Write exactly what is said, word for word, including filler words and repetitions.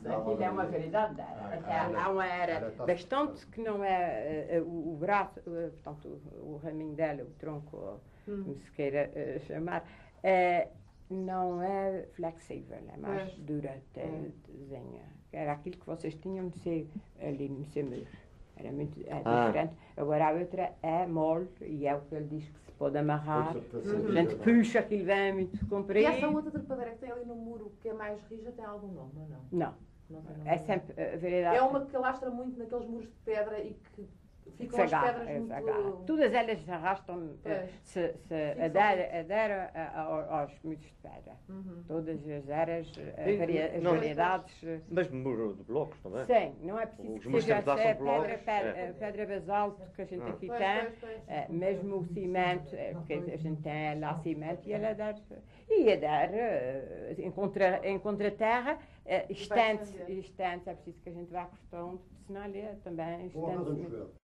isso, aquilo é uma variedade de era. Ah, Até era- há uma era era top. bastante que não é eh, o, o braço, eh, portanto, o, o raminho dela, o tronco, como se queira eh, chamar, eh, não é flexível, é mais Pois. dura, É. desenha. Era aquilo que vocês tinham de ser ali no Semur. Era muito é Ah. diferente. Agora a outra é mole e é o que ele diz que se pode amarrar. Pois, A uhum. gente puxa, aquilo vem muito E comprido. essa outra trepadeira que tem ali no muro, que é mais rija, tem algum nome ou não? Não, Não tem nome. é sempre a variedade. É uma que alastra muito naqueles muros de pedra e que que ficam se as agarra, pedras é, muito... se agarra. Todas elas se arrastam, eh, Pois. se, se Fixam adera, adera a- a- aos muros de pedra. Uhum. Todas as eras, eh, E- varia- as não- variedades. eh, Mesmo muro de blocos também. Sim, não é preciso Os que muros seja de pedra é são blocos, pedra, pedra, é. eh, pedra basalto que a gente Ah. aqui Pois, tem, pois, pois. eh, mesmo o cimento, eh, porque a gente tem lá cimento e ele adere, e adere eh, em contra, em contra-terra, eh, estende-se, estender. estende é preciso que a gente vá cortando, senão ele é também Um arroz estende-se. de